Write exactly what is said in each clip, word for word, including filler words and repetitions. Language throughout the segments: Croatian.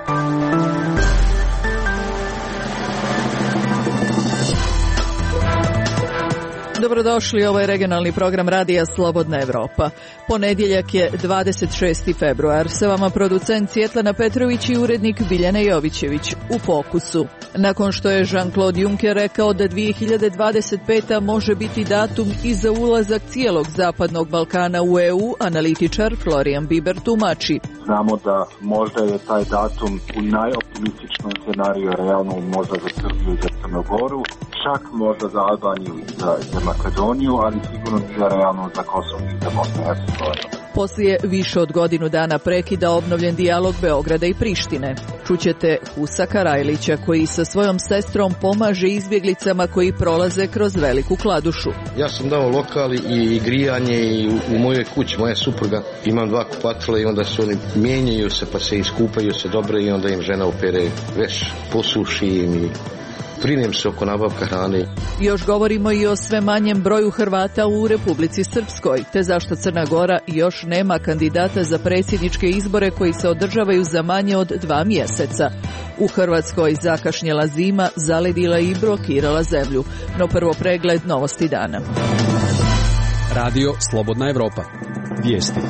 Dobrodošli, ovo je regionalni program Radija Slobodna Evropa. Ponedjeljak je dvadeset šesti februar. Sa vama producent Svjetlana Petrović i urednik Biljana Jovićević. U fokusu. Nakon što je Jean-Claude Juncker rekao da dvije hiljade dvadeset peta može biti datum i za ulazak cijelog Zapadnog Balkana u E U, analitičar Florian Biber tumači. Znamo da možda je taj datum u najoptimističnom scenariju realno možda za Srbiju i za Crnu Goru, čak možda za Albaniju i za, za Makedoniju, ali sigurno nije realno za Kosovo i za Bosnu i Hercegovinu. Poslije više od godinu dana prekida obnovljen dijalog Beograda i Prištine. Čućete Husa Karajlića koji sa svojom sestrom pomaže izbjeglicama koji prolaze kroz Veliku Kladušu. Ja sam dao lokal i grijanje i u, u mojoj kući, moja supruga, imam dva kupatila i onda se oni mijenjaju se pa se iskupaju se dobro i onda im žena opere veš, posuši im i brinem se oko nabavka hrane. Još govorimo i o sve manjem broju Hrvata u Republici Srpskoj, te zašto Crna Gora još nema kandidata za predsjedničke izbore koji se održavaju za manje od dva mjeseca. U Hrvatskoj zakašnjela zima zaledila i blokirala zemlju. No prvo pregled novosti dana. Radio Slobodna Evropa. Vijesti.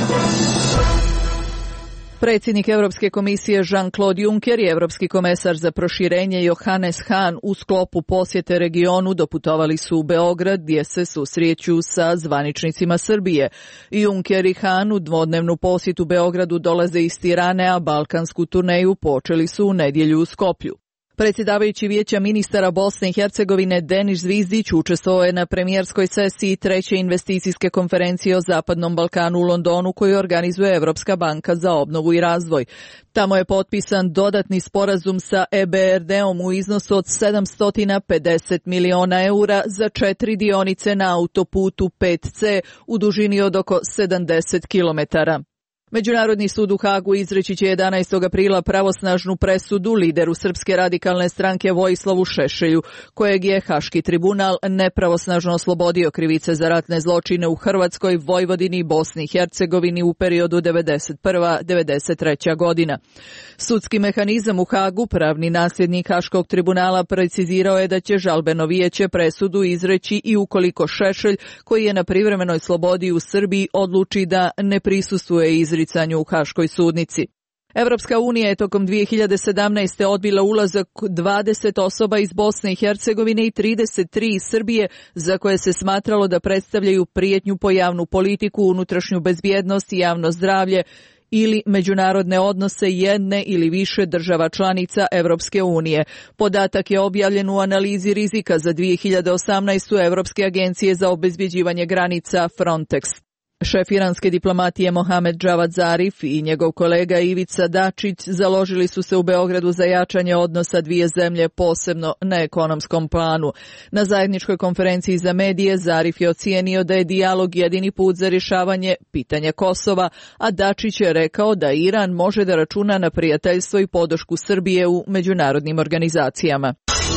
Predsjednik Europske komisije Jean-Claude Juncker i Europski komesar za proširenje Johannes Hahn u sklopu posjete regionu doputovali su u Beograd gdje se susreću sa zvaničnicima Srbije. Juncker i Hahn u dvodnevnu posjetu Beogradu dolaze iz Tirane, a balkansku turneju počeli su u nedjelju u Skoplju. Predsjedavajući Vijeća ministara Bosne i Hercegovine Denis Zvizdić učestvovao je na premijerskoj sesiji treće investicijske konferencije o Zapadnom Balkanu u Londonu koju organizuje Europska banka za obnovu i razvoj. Tamo je potpisan dodatni sporazum sa E B R D-om u iznosu od sedamsto pedeset miliona eura za četiri dionice na autoputu pet C u dužini od oko sedamdeset kilometara. Međunarodni sud u Hagu izreći će jedanaestog aprila pravosnažnu presudu lideru Srpske radikalne stranke Vojislavu Šešelju, kojeg je Haški tribunal nepravosnažno oslobodio krivice za ratne zločine u Hrvatskoj, Vojvodini i Bosni i Hercegovini u periodu devedeset prva do devedeset treća godina. Sudski mehanizam u Hagu, pravni nasljednik Haškog tribunala, precizirao je da će žalbeno vijeće presudu izreći i ukoliko Šešelj, koji je na privremenoj slobodi u Srbiji, odluči da ne prisustvuje izricanju u Haškoj sudnici. Evropska unija je tokom dvije hiljade sedamnaeste. odbila ulazak dvadeset osoba iz Bosne i Hercegovine i trideset tri iz Srbije za koje se smatralo da predstavljaju prijetnju po javnu politiku, unutrašnju bezbjednost i javno zdravlje ili međunarodne odnose jedne ili više država članica Evropske unije. Podatak je objavljen u analizi rizika za dvije hiljade osamnaestu. Evropske agencije za obezbjeđivanje granica Frontex. Šef iranske diplomatije Mohamed Javad Zarif i njegov kolega Ivica Dačić založili su se u Beogradu za jačanje odnosa dvije zemlje, posebno na ekonomskom planu. Na zajedničkoj konferenciji za medije Zarif je ocijenio da je dijalog jedini put za rješavanje pitanja Kosova, a Dačić je rekao da Iran može da računa na prijateljstvo i podršku Srbije u međunarodnim organizacijama.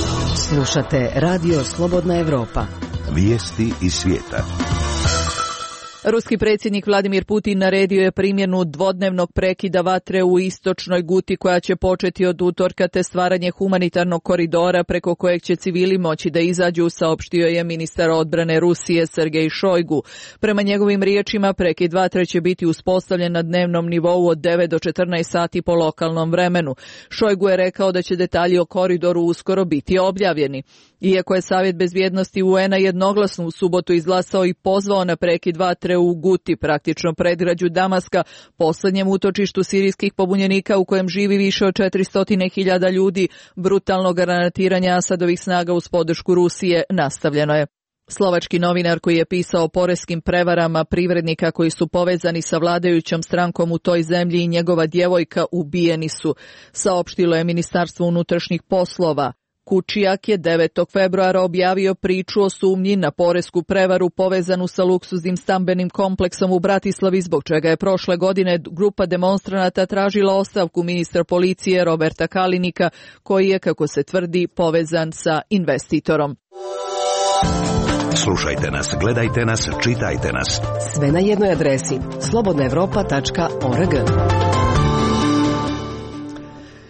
Slušate Radio Slobodna Evropa. Vijesti iz svijeta. Ruski predsjednik Vladimir Putin naredio je primjenu dvodnevnog prekida vatre u istočnoj Guti koja će početi od utorka te stvaranje humanitarnog koridora preko kojeg će civili moći da izađu, saopštio je ministar odbrane Rusije Sergej Šojgu. Prema njegovim riječima prekid vatre će biti uspostavljen na dnevnom nivou od devet do četrnaest sati po lokalnom vremenu. Šojgu je rekao da će detalji o koridoru uskoro biti objavljeni. Iako je Savjet bezbjednosti U N-a jednoglasno u subotu izglasao i pozvao na prekid vatre u Guti, praktično predgrađu Damaska, posljednjem utočištu sirijskih pobunjenika u kojem živi više od četiristo hiljada ljudi, brutalnog granatiranja Asadovih snaga uz podršku Rusije nastavljeno je. Slovački novinar koji je pisao o poreskim prevarama privrednika koji su povezani sa vladajućom strankom u toj zemlji i njegova djevojka ubijeni su, saopštilo je Ministarstvo unutrašnjih poslova. Kučijak je devetog februara objavio priču o sumnji na poresku prevaru povezanu sa luksuznim stambenim kompleksom u Bratislavi, zbog čega je prošle godine grupa demonstranata tražila ostavku ministra policije Roberta Kalinika, koji je, kako se tvrdi, povezan sa investitorom. Slušajte nas, gledajte nas, čitajte nas. Sve na jednoj adresi slobodna evropa tačka org.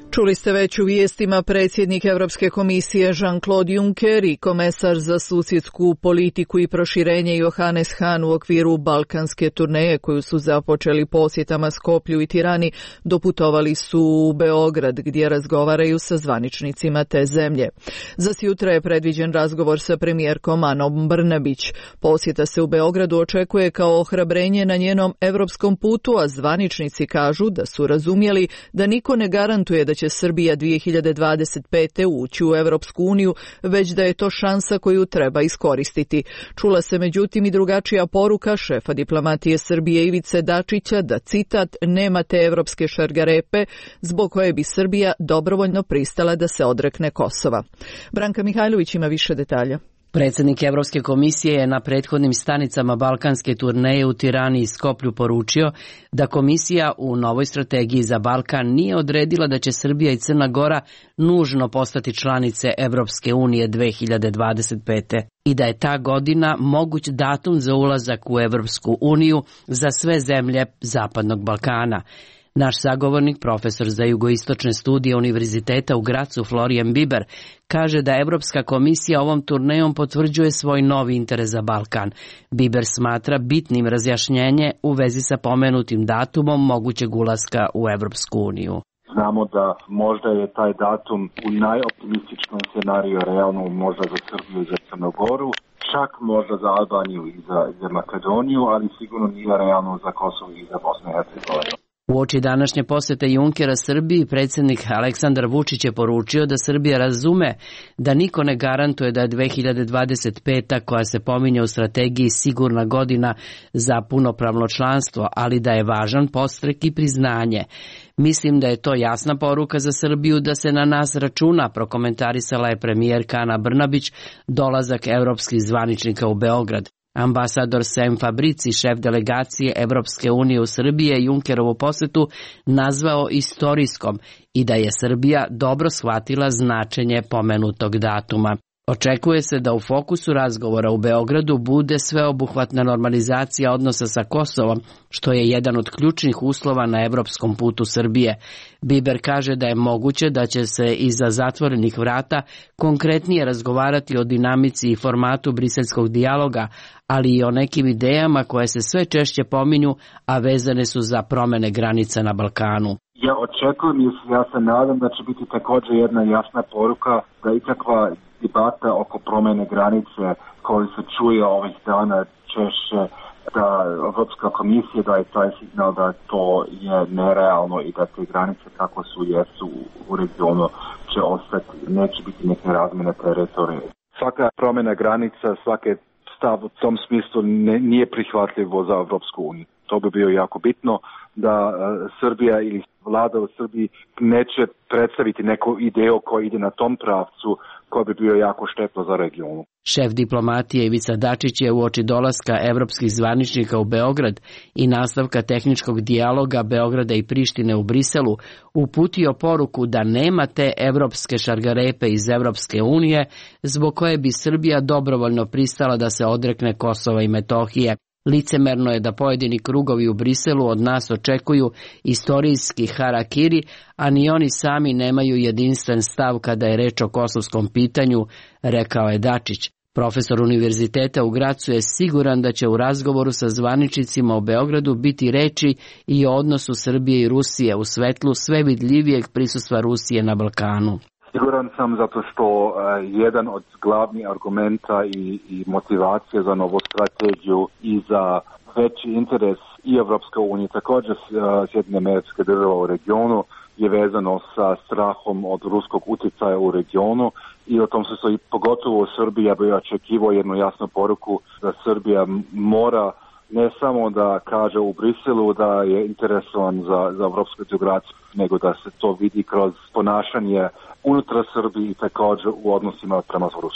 Čuli ste već u vijestima predsjednik Europske komisije Jean-Claude Juncker i komesar za susjedsku politiku i proširenje Johannes Hahn u okviru balkanske turneje koju su započeli posjetama Skoplju i Tirani doputovali su u Beograd gdje razgovaraju sa zvaničnicima te zemlje. Za sjutra je predviđen razgovor sa premijerkom Anom Brnabić. Posjeta se u Beogradu očekuje kao ohrabrenje na njenom europskom putu, a zvaničnici kažu da su razumjeli da niko ne garantuje da će Srbija dvije hiljade dvadeset pete ući u Europsku uniju, već da je to šansa koju treba iskoristiti. Čula se međutim i drugačija poruka šefa diplomatije Srbije Ivice Dačića da, citat, nema te evropske šargarepe zbog koje bi Srbija dobrovoljno pristala da se odrekne Kosova. Branka Mihajlović ima više detalja. Predsjednik Europske komisije je na prethodnim stanicama balkanske turneje u Tirani i Skoplju poručio da komisija u novoj strategiji za Balkan nije odredila da će Srbija i Crna Gora nužno postati članice Europske unije dvije hiljade dvadeset pete i da je ta godina moguć datum za ulazak u Europsku uniju za sve zemlje Zapadnog Balkana. Naš sagovornik, profesor za jugoistočne studije Univerziteta u Gracu Florian Biber, kaže da Europska komisija ovom turnejom potvrđuje svoj novi interes za Balkan. Biber smatra bitnim razjašnjenje u vezi sa pomenutim datumom mogućeg ulaska u Europsku uniju. Znamo da možda je taj datum u najoptimističnom scenariju realno možda za Srbiju i za Crnu Goru, čak možda za Albaniju i za, za Makedoniju, ali sigurno nije realno za Kosovo i za Bosnu i Hercegovinu. Uoči današnje posjete Junckera Srbiji, predsjednik Aleksandar Vučić je poručio da Srbija razume da niko ne garantuje da je dvije hiljade dvadeset peta, koja se pominje u strategiji, sigurna godina za punopravno članstvo, ali da je važan podstrek i priznanje. Mislim da je to jasna poruka za Srbiju da se na nas računa, prokomentarisala je premijerka Ana Brnabić dolazak europskih zvaničnika u Beograd. Ambasador Sem Fabrici, šef delegacije Evropske unije u Srbiji, je Junckerovu posjetu nazvao istorijskom i da je Srbija dobro shvatila značenje pomenutog datuma. Očekuje se da u fokusu razgovora u Beogradu bude sveobuhvatna normalizacija odnosa sa Kosovom, što je jedan od ključnih uslova na evropskom putu Srbije. Biber kaže da je moguće da će se iza zatvorenih vrata konkretnije razgovarati o dinamici i formatu briselskog dijaloga, ali i o nekim idejama koje se sve češće pominju, a vezane su za promjene granica na Balkanu. Ja očekujem i ja se nadam da će biti također jedna jasna poruka da ikakva debata oko promjene granice koju se čuje ovih dana češće, da Europska komisija daje taj signal da to je nerealno i da te granice kako su jesu u regionu će ostati, neće biti neke razmjene teritorije. Svaka promjena granica, svake stav u tom smislu ne, nije prihvatljivo za Europsku uniju. To bi bio jako bitno da uh, Srbija ili vlada u Srbiji neće predstaviti neku ideju koja ide na tom pravcu koji bi bio jako štetno za regionu. Šef diplomatije Ivica Dačić je uoči dolaska evropskih zvaničnika u Beograd i nastavka tehničkog dijaloga Beograda i Prištine u Briselu uputio poruku da nema te evropske šargarepe iz Evropske unije zbog koje bi Srbija dobrovoljno pristala da se odrekne Kosova i Metohije. Licemerno je da pojedini krugovi u Briselu od nas očekuju istorijski harakiri, a ni oni sami nemaju jedinstven stav kada je reč o kosovskom pitanju, rekao je Dačić. Profesor univerziteta u Gracu je siguran da će u razgovoru sa zvaničnicima u Beogradu biti reči i o odnosu Srbije i Rusije u svetlu sve vidljivijeg prisustva Rusije na Balkanu. Siguran sam zato što uh, jedan od glavnih argumenta i, i motivacije za novu strategiju i za veći interes i Evropske unije, također uh, Sjedinjenih Američkih Država u regionu, je vezano sa strahom od ruskog utjecaja u regionu i o tom se stoji pogotovo u Srbiji. Ja bih očekivao jednu jasnu poruku da Srbija mora ne samo da kaže u Briselu da je interesovan za, za evropsku integraciju, nego da se to vidi kroz ponašanje unutar Srbije i također u odnosima prema Rusiji.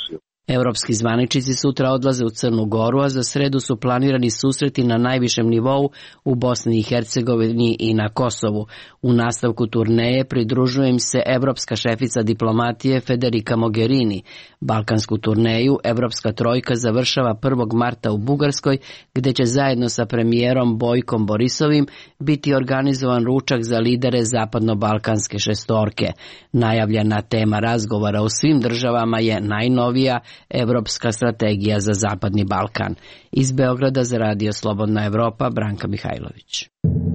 Evropski zvaničnici sutra odlaze u Crnu Goru, a za sredu su planirani susreti na najvišem nivou u Bosni i Hercegovini i na Kosovu. U nastavku turneje pridružuje im se evropska šefica diplomatije Federica Mogherini. Balkansku turneju Evropska trojka završava prvog marta u Bugarskoj, gde će zajedno sa premijerom Bojkom Borisovim biti organizovan ručak za lidere zapadno-balkanske šestorke. Najavljena tema razgovora u svim državama je najnovija Evropska strategija za Zapadni Balkan. Iz Beograda za Radio Slobodna Evropa, Branka Mihajlović.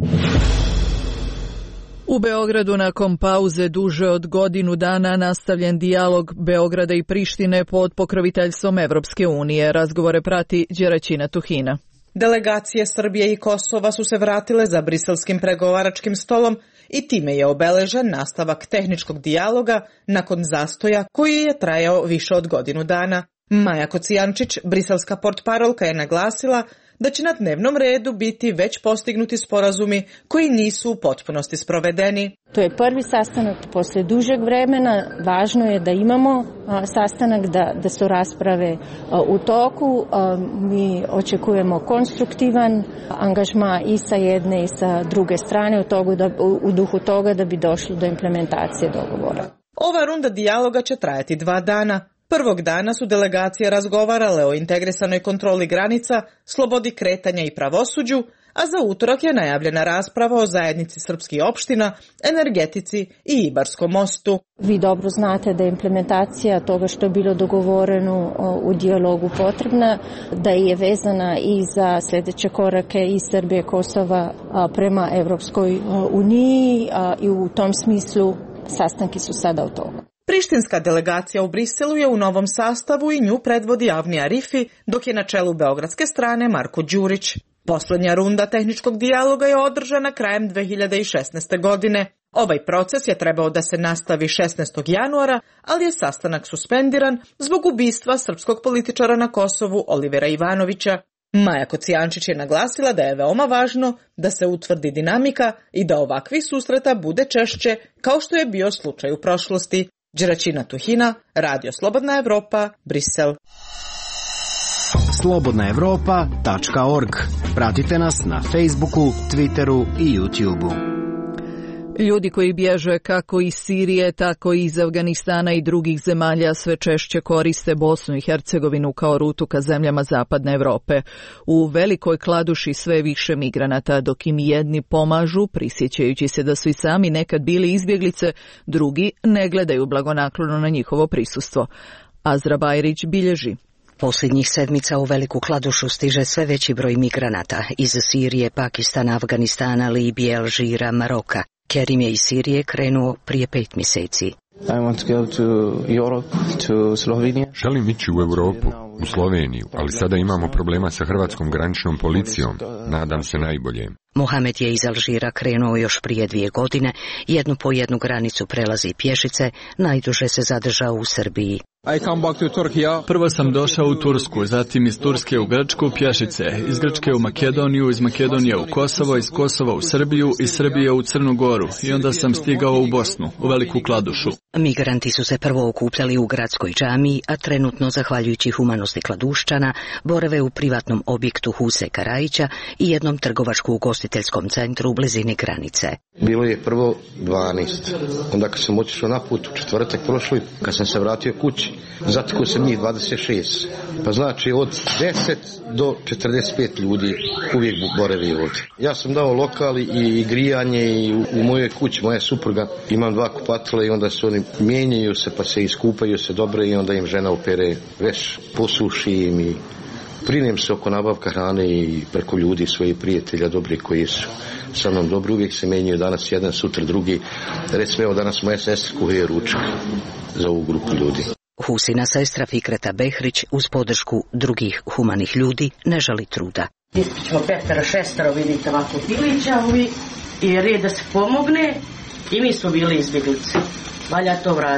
U Beogradu nakon pauze duže od godinu dana nastavljen dijalog Beograda i Prištine pod pokroviteljstvom Evropske unije. Razgovore prati Đeraćina Tuhina. Delegacije Srbije i Kosova su se vratile za briselskim pregovaračkim stolom i time je obeležen nastavak tehničkog dijaloga nakon zastoja koji je trajao više od godinu dana. Maja Kocijančić, briselska portparolka, je naglasila da će na dnevnom redu biti već postignuti sporazumi koji nisu u potpunosti sprovedeni. To je prvi sastanak posle dužeg vremena. Važno je da imamo a, sastanak, da, da su rasprave a, u toku. A, mi očekujemo konstruktivan angažman i sa jedne i sa druge strane u, togu da, u, u duhu toga da bi došlo do implementacije dogovora. Ova runda dijaloga će trajati dva dana. Prvog dana su delegacije razgovarale o integrisanoj kontroli granica, slobodi kretanja i pravosuđu, a za utorak je najavljena rasprava o zajednici srpskih opština, energetici i Ibarskom mostu. Vi dobro znate da je implementacija toga što je bilo dogovoreno u dijalogu potrebna, da je vezana i za sljedeće korake i Srbije, Kosova prema Evropskoj uniji i u tom smislu sastanki su sada u toga. Prištinska delegacija u Briselu je u novom sastavu i nju predvodi Avni Arifi, dok je na čelu beogradske strane Marko Đurić. Poslednja runda tehničkog dijaloga je održana krajem dve hiljade šesnaeste. godine. Ovaj proces je trebao da se nastavi šesnaestog januara, ali je sastanak suspendiran zbog ubistva srpskog političara na Kosovu Olivera Ivanovića. Maja Kocijančić je naglasila da je veoma važno da se utvrdi dinamika i da ovakvih susreta bude češće, kao što je bio slučaj u prošlosti. Đeraćina Tuhina, Radio Slobodna Evropa, Brisel. slobodna evropa tačka org. Pratite nas na Facebooku, Twitteru i YouTubeu. Ljudi koji bježe kako iz Sirije, tako i iz Afganistana i drugih zemalja sve češće koriste Bosnu i Hercegovinu kao rutu ka zemljama Zapadne Evrope. U Velikoj Kladuši sve više migranata, dok im jedni pomažu, prisjećajući se da su i sami nekad bili izbjeglice, drugi ne gledaju blagonaklono na njihovo prisustvo. Azra Bajrić bilježi. Posljednjih sedmica u Veliku Kladušu stiže sve veći broj migranata iz Sirije, Pakistana, Afganistana, Libije, Alžira, Maroka. Kerim je iz Sirije krenuo prije pet mjeseci. I want to go to Europe, to Slovenia. Želim ići u Europu, u Sloveniju, ali sada imamo problema sa hrvatskom graničnom policijom. Nadam se najbolje. Mohamed je iz Alžira krenuo još prije dvije godine, jednu po jednu granicu prelazi pješice, najduže se zadržao u Srbiji. Prvo sam došao u Tursku, zatim iz Turske u Grčku pješice, iz Grčke u Makedoniju, iz Makedonije u Kosovo, iz Kosova u Srbiju, iz Srbije u Crnu Goru i onda sam stigao u Bosnu, u Veliku Kladušu. Migranti su se prvo okupljali u gradskoj džamiji, a trenutno, zahvaljujući humanosti Kladuščana, borave u privatnom objektu Huse Karajića i jednom trgovačko-ugostiteljskom centru u blizini granice. Bilo je prvo dvanaest, onda kad sam otišao na put u četvrtak prošli, kad sam se vratio kući, zatekao sam njih dvadeset šest. Pa znači od deset do četrdeset pet ljudi uvijek boravi ovdje. Ja sam dao lokal i grijanje i u, u mojoj kući, moja supruga, imam dva kupatila i onda se oni mijenjaju se pa se iskupaju se dobro i onda im žena opere veš, posuši im i brinem se oko nabavka hrane i preko ljudi, svojih prijatelja dobri koji su sa mnom dobri, uvijek se menjaju, danas jedan, sutra drugi. Recimo, evo danas moja sestra kuhuje ručak za ovu grupu ljudi. Husina sestra Fikreta Behrić uz podršku drugih humanih ljudi ne žali truda. Ispićemo petero, šestero, vidite ovako pilića i red da se pomogne i mi smo bili izbjeglice. Valja to vratiti.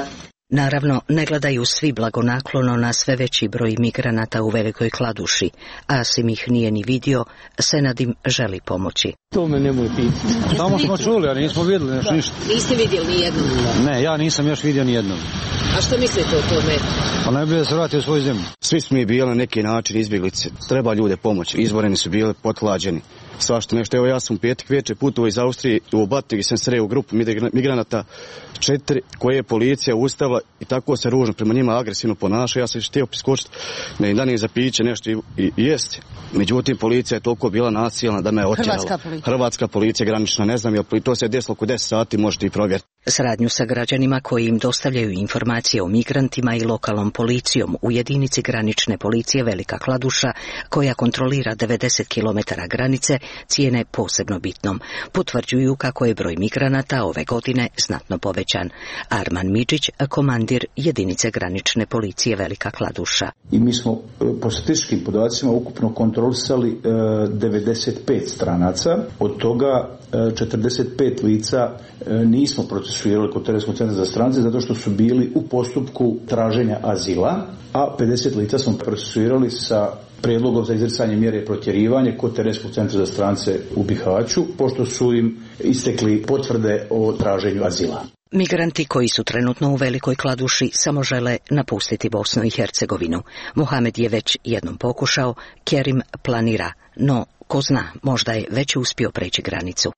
Naravno, ne gledaju svi blagonaklono na sve veći broj migranata u Velikoj Kladuši. Asim ih nije ni vidio, Senad im želi pomoći. To me nemoj pitati. Samo smo čuli, ali nismo vidjeli još ništa. Niste vidjeli ni jednom? Ne, ja nisam još vidio ni jednom. A što mislite o tome? Pa najbolje da se vrati u svoju zemlju. Svi smo mi bili na neki način izbjeglice. Treba ljude pomoći. Izboreni su bili pothlađeni. Svašta nešto. Evo ja sam u petak večer putovao iz Austrije u Batigi, sam sreo grupu migranata četiri koje je policija ustavila i tako se ružno prema njima agresivno ponaša. Ja sam htio priskočiti na im dani za piće nešto i, i, i jesti. Međutim, policija je toliko bila nasilna da me je otjerala. Hrvatska policija. Hrvatska policija granična, ne znam, jel to se desilo oko deset sati, možete i provjeriti. Saradnju sa građanima koji im dostavljaju informacije o migrantima i lokalnom policijom u jedinici granične policije Velika Kladuša, koja kontrolira devedeset kilometara granice, cijene posebno bitnom. Potvrđuju kako je broj migranata ove godine znatno povećan. Arman Midžić, komandir jedinice granične policije Velika Kladuša. I mi smo po statističkim podacima ukupno kontrolisali devedeset pet stranaca, od toga četrdeset pet lica nismo procesuirali kod Terenskog centra za strance zato što su bili u postupku traženja azila, a pedeset lica smo procesuirali sa prijedlogom za izricanje mjere protjerivanja kod Terenskog centra za strance u Bihaću, pošto su im istekli potvrde o traženju azila. Migranti koji su trenutno u Velikoj Kladuši samo žele napustiti Bosnu i Hercegovinu. Mohamed je već jednom pokušao, Kerim planira, no ko zna, možda je već uspio preći granicu.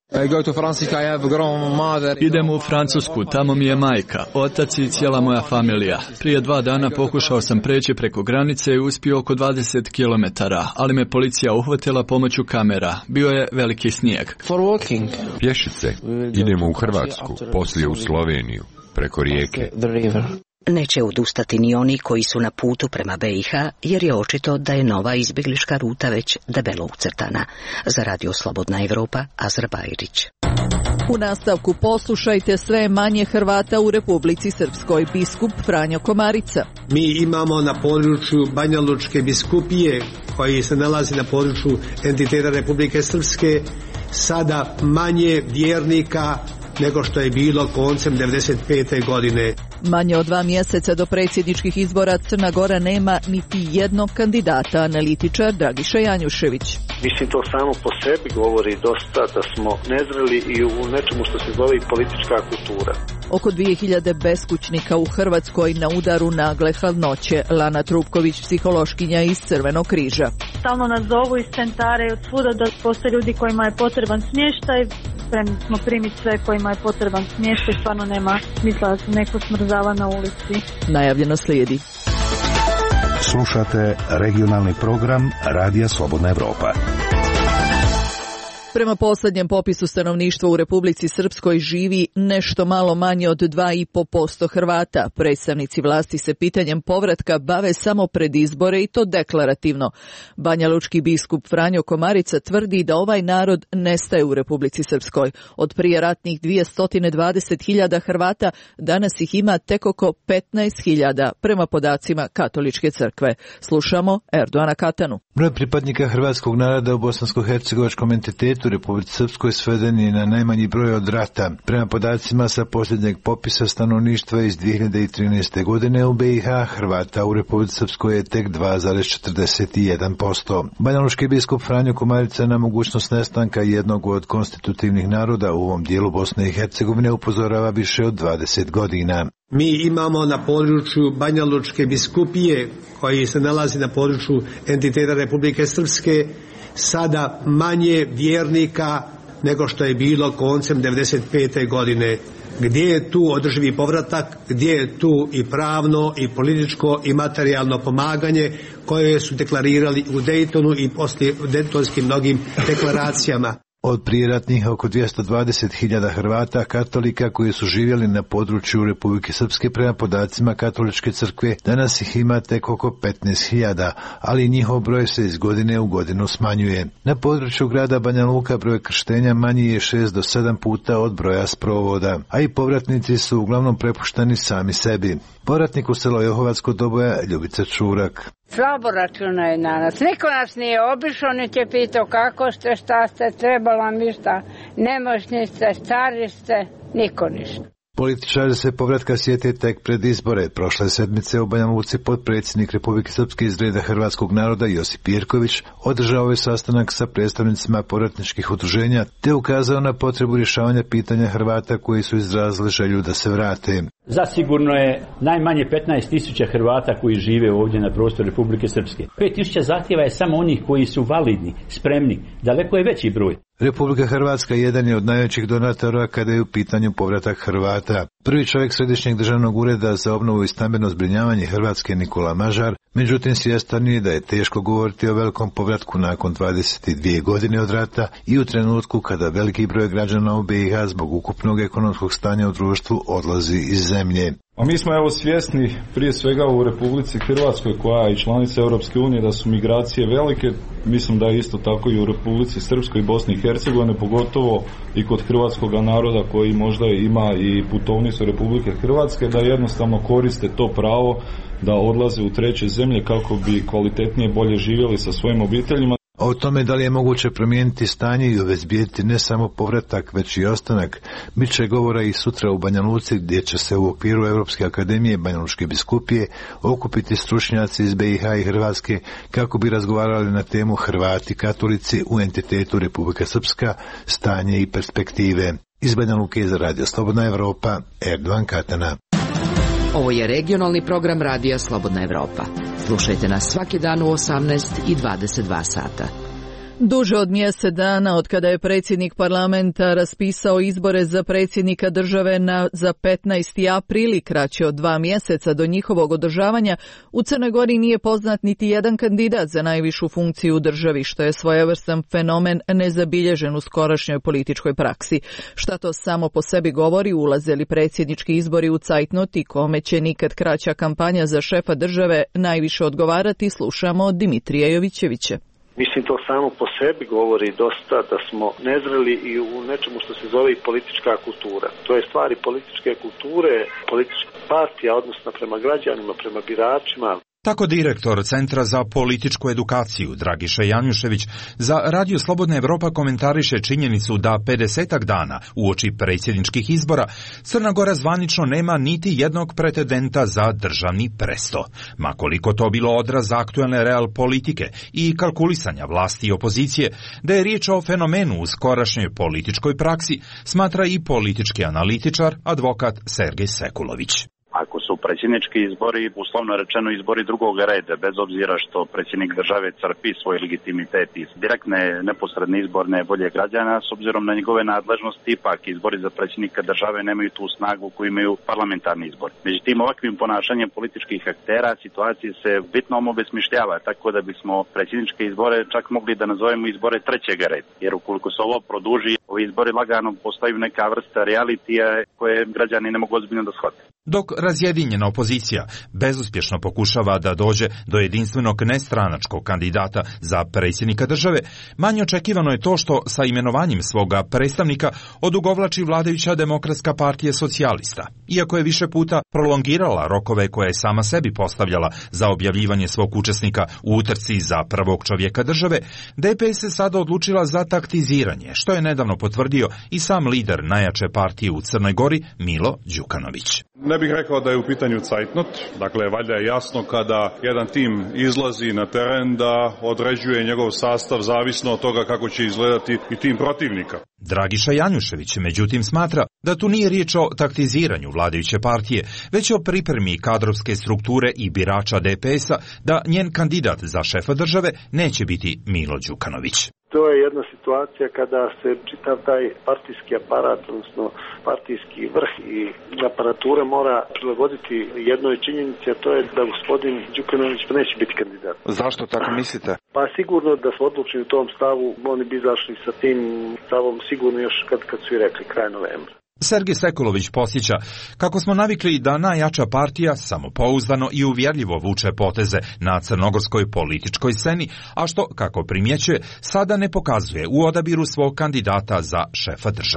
Idem u Francusku, tamo mi je majka, otac i cijela moja familija. Prije dva dana pokušao sam preći preko granice i uspio oko dvadeset kilometara, ali me policija uhvatila pomoću kamera. Bio je veliki snijeg. Pješice, idemo u Hrvatsku, poslije u Sloveniju, preko rijeke. Neće odustati ni oni koji su na putu prema be i ha, jer je očito da je nova izbjeglička ruta već debelo ucrtana. Za Radio Slobodna Evropa, Azra Bajrić. U nastavku poslušajte, sve manje Hrvata u Republici Srpskoj, biskup Franjo Komarica. Mi imamo na području Banja Lučke biskupije, koji se nalazi na području entiteta Republike Srpske, sada manje vjernika nego što je bilo koncem devedeset pete godine. Manje od dva mjeseca do predsjedničkih izbora Crna Gora nema niti jednog kandidata, analitičar Dragiša Janjušević. Mislim, to samo po sebi govori dosta da smo nezreli i u nečemu što se zove i politička kultura. Oko dvije hiljade beskućnika u Hrvatskoj na udaru nagle hladnoće. Lana Trupković, psihološkinja iz Crvenog križa. Stalno nas zovu iz centara i od svuda da postoje ljudi kojima je potreban smještaj. Spremni smo primiti sve kojima je potreban smještaj. Stvarno nema smisla da se neko smrzava na ulici. Najavljeno slijedi. Slušate regionalni program Radija Slobodna Evropa. Prema posljednjem popisu stanovništva u Republici Srpskoj živi nešto malo manje od dva i po posto Hrvata. Predstavnici vlasti se pitanjem povratka bave samo pred izbore i to deklarativno. Banjalučki biskup Franjo Komarica tvrdi da ovaj narod nestaje u Republici Srpskoj. Od prijeratnih dvjesto dvadeset hiljada Hrvata danas ih ima tek oko petnaest hiljada prema podacima Katoličke crkve. Slušamo Erdoana Katanu. Broj pripadnika hrvatskog naroda u bosansko-hercegovačkom entitetu u Republici Srpskoj sveden je na najmanji broj od rata. Prema podacima sa posljednjeg popisa stanovništva iz dvije hiljade trinaeste. godine u be i ha Hrvata u Republici Srpskoj je tek dva zarez četrdeset jedan posto. Banjalučki biskup Franjo Komarica na mogućnost nestanka jednog od konstitutivnih naroda u ovom dijelu Bosne i Hercegovine upozorava više od dvadeset godina. Mi imamo na području Banja Lučke biskupije, koji se nalazi na području entiteta Republike Srpske, sada manje vjernika nego što je bilo koncem devedeset pete. godine. Gdje je tu održivi povratak, gdje je tu i pravno, i političko, i materijalno pomaganje koje su deklarirali u Dejtonu i poslije u dejtonskim mnogim deklaracijama. Od prijeratnih oko dvjesto dvadeset hiljada Hrvata katolika koji su živjeli na području Republike Srpske prema podacima Katoličke crkve, danas ih ima tek oko petnaest hiljada, ali njihov broj se iz godine u godinu smanjuje. Na području grada Banja Luka broj krštenja manji je šest do sedam puta od broja sprovoda, a i povratnici su uglavnom prepušteni sami sebi. Povratnik u selo Johovatsko Doboja Ljubica Čurak. Slabo računaju na nas. Niko nas nije obišao, niti je pitao kako ste, šta ste, trebalo mi šta, nemoćni ste, stari ste, niko ništa. Političari se povratka sjete tek pred izbore. Prošle sedmice u Banja Luci potpredsjednik Republike Srpske iz reda hrvatskog naroda Josip Jerković održao je sastanak sa predstavnicima povratničkih udruženja te ukazao na potrebu rješavanja pitanja Hrvata koji su izrazili želju da se vrate. Zasigurno je najmanje petnaest tisuća Hrvata koji žive ovdje na prostoru Republike Srpske. pet tisuća zahtjeva je samo onih koji su validni, spremni. Daleko je veći broj. Republika Hrvatska jedan je od najvećih donatora kada je u pitanju povratak Hrvata. Prvi čovjek Središnjeg državnog ureda za obnovu i stambeno zbrinjavanje Hrvatske Nikola Mažar, međutim svjestan je da je teško govoriti o velikom povratku nakon dvadeset dvije godine od rata i u trenutku kada veliki broj građana u B i H zbog ukupnog ekonomskog stanja u društvu odlazi iz zemlje. A mi smo evo svjesni prije svega u Republici Hrvatskoj koja je i članica Europske unije da su migracije velike, mislim da je isto tako i u Republici Srpskoj i Bosni i Hercegovine, pogotovo i kod hrvatskog naroda koji možda ima i putovnicu Republike Hrvatske, da jednostavno koriste to pravo da odlaze u treće zemlje kako bi kvalitetnije bolje živjeli sa svojim obiteljima. O tome da li je moguće promijeniti stanje i obezbijediti ne samo povratak, već i ostanak, bit će govora i sutra u Banja Luci, gdje će se u okviru Europske akademije Banja Lučke biskupije okupiti stručnjaci iz B i H i Hrvatske kako bi razgovarali na temu Hrvati katolici u entitetu Republika Srpska, stanje i perspektive. Iz Banja Luke za Radio Slobodna Evropa, Erdovan Katana. Ovo je regionalni program Radija Slobodna Evropa. Slušajte nas svaki dan u osamnaest i dvadeset dva sata. Duže od mjesec dana od kada je predsjednik parlamenta raspisao izbore za predsjednika države na za petnaesti april i kraće od dva mjeseca do njihovog održavanja, u Crnoj Gori nije poznat niti jedan kandidat za najvišu funkciju u državi, što je svojevrstan fenomen nezabilježen u skorašnjoj političkoj praksi. Šta to samo po sebi govori, ulaze li predsjednički izbori u cajtnot i kome će nikad kraća kampanja za šefa države najviše odgovarati, slušamo od Dimitrija Jovićevića. Mislim, to samo po sebi govori dosta da smo nezreli i u nečemu što se zove i politička kultura. To je stvari političke kulture, politička partija, odnosno prema građanima, prema biračima. Tako direktor Centra za političku edukaciju Dragiša Janjušević za Radio Slobodna Evropa komentariše činjenicu da pedesetak dana uoči predsjedničkih izbora Crna Gora zvanično nema niti jednog pretendenta za državni presto. Ma koliko to bilo odraz aktuelne real politike i kalkulisanja vlasti i opozicije, da je riječ o fenomenu u skorašnjoj političkoj praksi, smatra i politički analitičar, advokat Sergej Sekulović. Ako su predsjednički izbori, uslovno rečeno izbori drugog reda, bez obzira što predsjednik države crpi svoj legitimitet iz direktne neposredne izborne volje građana, s obzirom na njegove nadležnosti, ipak izbori za predsjednika države nemaju tu snagu koju imaju parlamentarni izbor. Međutim, ovakvim ponašanjem političkih aktera situacija se bitno obesmišljava, tako da bismo predsjedničke izbore čak mogli da nazovemo izbore trećeg reda, jer ukoliko se ovo produži, ovi izbori lagano postaju neka vrsta realitija koje građani ne mogu ozbiljno da shvate. Dok razjedinjena opozicija bezuspješno pokušava da dođe do jedinstvenog nestranačkog kandidata za predsjednika države, manje očekivano je to što sa imenovanjem svoga predstavnika odugovlači vladajuća Demokratska partija socijalista. Iako je više puta prolongirala rokove koje je sama sebi postavljala za objavljivanje svog učesnika u utrci za prvog čovjeka države, D P S se sada odlučila za taktiziranje, što je nedavno potvrdio i sam lider najjače partije u Crnoj Gori, Milo Đukanović. Ne bih rekao da je u pitanju cajtnot, dakle valjda je jasno kada jedan tim izlazi na teren da određuje njegov sastav zavisno od toga kako će izgledati i tim protivnika. Dragiša Janjušević međutim smatra da tu nije riječ o taktiziranju vladajuće partije, već o pripremi kadrovske strukture i birača D P S-a da njen kandidat za šefa države neće biti Milo Đukanović. To je jedna situacija kada se čitav taj partijski aparat, odnosno partijski vrh i aparatura mora prilagoditi jednoj činjenici, a to je da gospodin Đukanović neće biti kandidat. Zašto tako mislite? Pa sigurno da su odlučili u tom stavu, oni bi izašli sa tim stavom sigurno još kad, kad su i rekli kraj novembra. Sergej Sekulović posjeća kako smo navikli da najjača partija samopouzdano i uvjerljivo vuče poteze na crnogorskoj političkoj sceni, a što, kako primjećuje, sada ne pokazuje u odabiru svog kandidata za šefa države.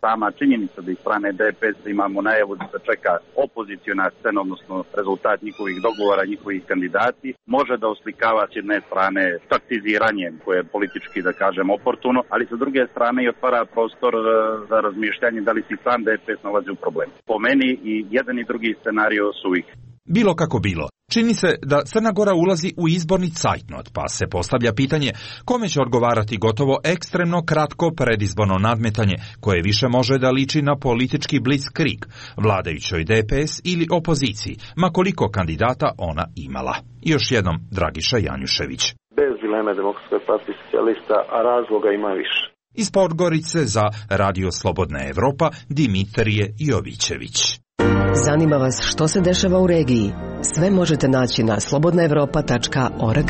sama činjenica da iz strane D P S imamo najavu da se čeka opoziciona scena, odnosno rezultat njihovih dogovora, njihovih kandidati, može da oslikava s jedne strane taktiziranje koje je politički, da kažem, oportuno, ali sa druge strane i otvara prostor za razmišljanje da li si sam D P S nalazi u problemu. Po meni i jedan i drugi scenario su ih. Bilo kako bilo, čini se da Crna Gora ulazi u izborni cajtnot, pa se postavlja pitanje kome će odgovarati gotovo ekstremno kratko predizborno nadmetanje, koje više može da liči na politički blitzkrieg, vladajućoj D P S ili opoziciji, ma koliko kandidata ona imala. I još jednom Dragiša Janjušević. Bez dileme Demokratskoj partiji socijalista, a razloga ima više. Iz Podgorice za Radio Slobodna Evropa Dimitrije Jovićević. Zanima vas što se dešava u regiji? Sve možete naći na slobodna evropa tačka org.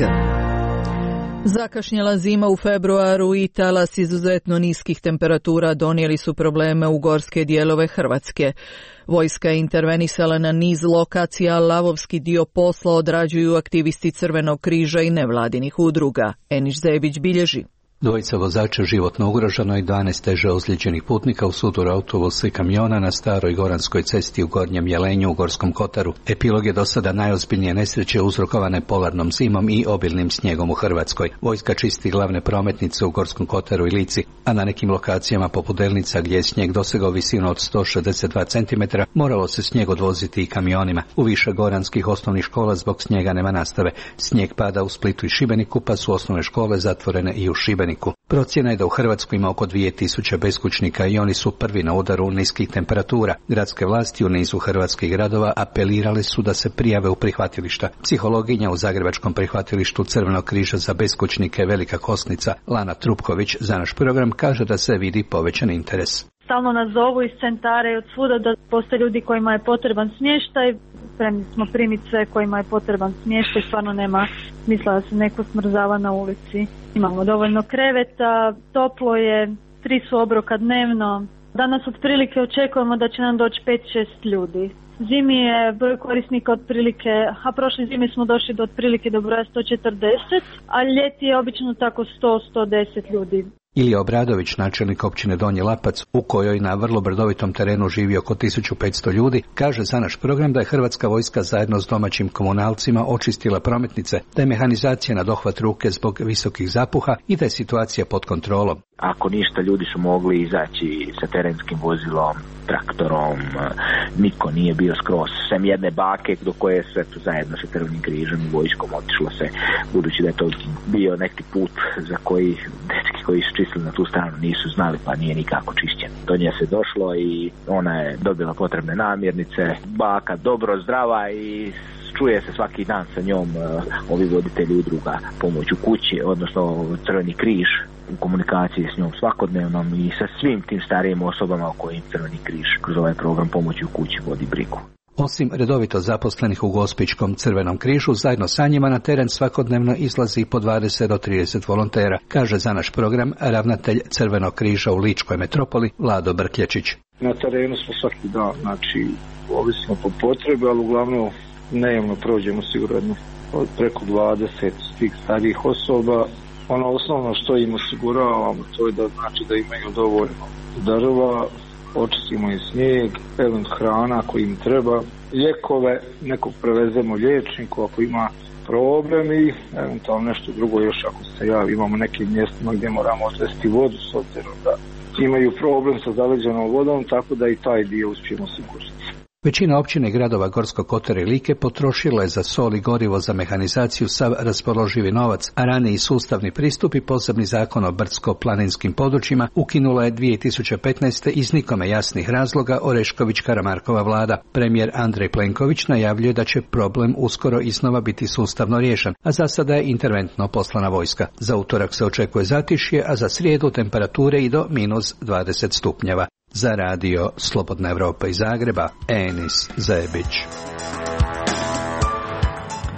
Zakašnjela zima u februaru i talas izuzetno niskih temperatura donijeli su probleme u gorske dijelove Hrvatske. Vojska je intervenisala na niz lokacija, a lavovski dio posla odrađuju aktivisti Crvenog križa i nevladinih udruga. Eniš Zebić bilježi. Dvojica vozača životno ugroženo i dvanaest teže ozlijeđenih putnika u suduru autobusa i kamiona na staroj goranskoj cesti u Gornjem Jelenju u Gorskom Kotaru. Epilog je do sada najozbiljnije nesreće uzrokovane polarnom zimom i obilnim snijegom u Hrvatskoj. Vojska čisti glavne prometnice u Gorskom Kotaru i Lici, a na nekim lokacijama poput Delnica gdje je snijeg dosegao visinu od sto šezdeset dva centimetra, moralo se snijeg odvoziti i kamionima. U više goranskih osnovnih škola zbog snijega nema nastave. Snijeg pada u Splitu i Šibeniku, pa su osnovne škole zatvorene i u Šibeniku. Procjena je da u Hrvatskoj ima oko dvije tisuće beskućnika i oni su prvi na udaru niskih temperatura. Gradske vlasti u nizu hrvatskih gradova apelirale su da se prijave u prihvatilišta. Psihologinja u zagrebačkom prihvatilištu Crvenog križa za beskućnike Velika Kosnica, Lana Trupković, za naš program kaže da se vidi povećan interes. Stalno nas zovu iz centara i od svuda da postoje ljudi kojima je potreban smještaj. Spremni smo primiti sve kojima je potreban smještaj, stvarno nema smisla da se neko smrzava na ulici. Imamo dovoljno kreveta, toplo je, tri su obroka dnevno. Danas otprilike očekujemo da će nam doći pet šest ljudi. Zimi je broj korisnika otprilike, a prošle zime smo došli do otprilike do broja sto četrdeset, a ljeti je obično tako sto do sto deset ljudi. Ilija Obradović, načelnik općine Donji Lapac, u kojoj na vrlo brdovitom terenu živi oko tisuću petsto ljudi, kaže za naš program da je Hrvatska vojska zajedno s domaćim komunalcima očistila prometnice, da je mehanizacija na dohvat ruke zbog visokih zapuha i da je situacija pod kontrolom. Ako ništa, ljudi su mogli izaći sa terenskim vozilom, traktorom, niko nije bio skroz, sem jedne bake do koje je sve to zajedno sa Crvenim križem i vojskom otišlo se, budući da je to bio neki put za koji dečki koji su čistili na tu stranu nisu znali, pa nije nikako čišćen. Do nje se došlo i ona je dobila potrebne namirnice, baka dobro zdrava i čuje se svaki dan sa njom uh, ovi voditelji udruga Pomoć u kući, odnosno Crveni križ, u komunikaciji s njom svakodnevnom i sa svim tim starijim osobama o kojim Crveni križ kroz ovaj program Pomoći u kući vodi brigu. Osim redovito zaposlenih u Gospićkom Crvenom križu, zajedno sa njima na teren svakodnevno izlazi po dvadeset do trideset volontera, kaže za naš program ravnatelj Crvenog križa u Ličkoj metropoli Vlado Brkljačić. Na terenu smo svaki dan, znači ovisno po potrebi, ali uglavnom dnevno prođemo sigurno od preko dvadeset tih starijih osoba. Ono osnovno što im osiguravamo, to je da znači da imaju dovoljno drva, očistimo im snijeg, event hrana ako im treba, lijekove, nekog prevezemo liječniku ako ima problem i eventualno nešto drugo još ako se javi. Imamo nekim mjestima gdje moramo odvesti vodu s obzirom da imaju problem sa zaleđenom vodom, tako da i taj dio uspijemo siguriti. Većina općine gradova Gorskog Kotara i Like potrošila je za sol i gorivo za mehanizaciju sav raspoloživi novac, a raniji sustavni pristup i posebni zakon o brdsko-planinskim područjima ukinula je dvije tisuće petnaeste iz nikome jasnih razloga Orešković-Karamarkova vlada. Premijer Andrej Plenković najavljuje da će problem uskoro iznova biti sustavno riješen, a za sada je interventno poslana vojska. Za utorak se očekuje zatišje, a za srijedu temperature i do minus dvadeset stupnjeva. Za radio Slobodna Evropa iz Zagreba, Enis Zebić.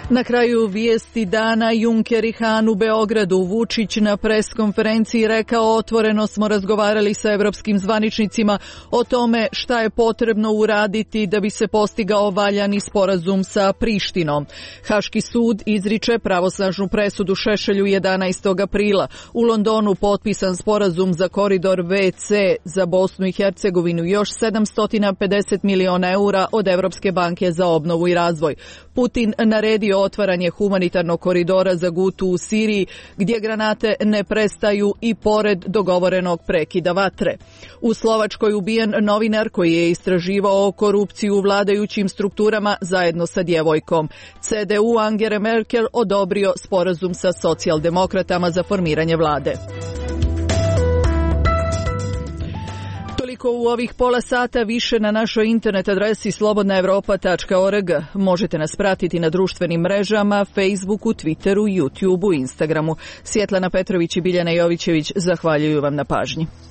Na kraju vijesti dana Juncker i Hahn u Beogradu. Vučić na pres konferenciji rekao: otvoreno smo razgovarali sa evropskim zvaničnicima o tome šta je potrebno uraditi da bi se postigao valjani sporazum sa Prištinom. Haški sud izriče pravosnažnu presudu Šešelju jedanaestog aprila. U Londonu potpisan sporazum za koridor ve ce za Bosnu i Hercegovinu, još sedamsto pedeset miliona eura od Evropske banke za obnovu i razvoj. Putin naredio otvaranje humanitarnog koridora za Gutu u Siriji, gdje granate ne prestaju i pored dogovorenog prekida vatre. U Slovačkoj ubijen novinar koji je istraživao korupciju u vladajućim strukturama zajedno sa djevojkom. ce de u Angela Merkel odobrio sporazum sa socijaldemokratama za formiranje vlade. Toliko u ovih pola sata, više na našoj internet adresi slobodna evropa tačka org. Možete nas pratiti na društvenim mrežama, Facebooku, Twitteru, YouTubeu, Instagramu. Svjetlana Petrović i Biljana Jovićević zahvaljuju vam na pažnji.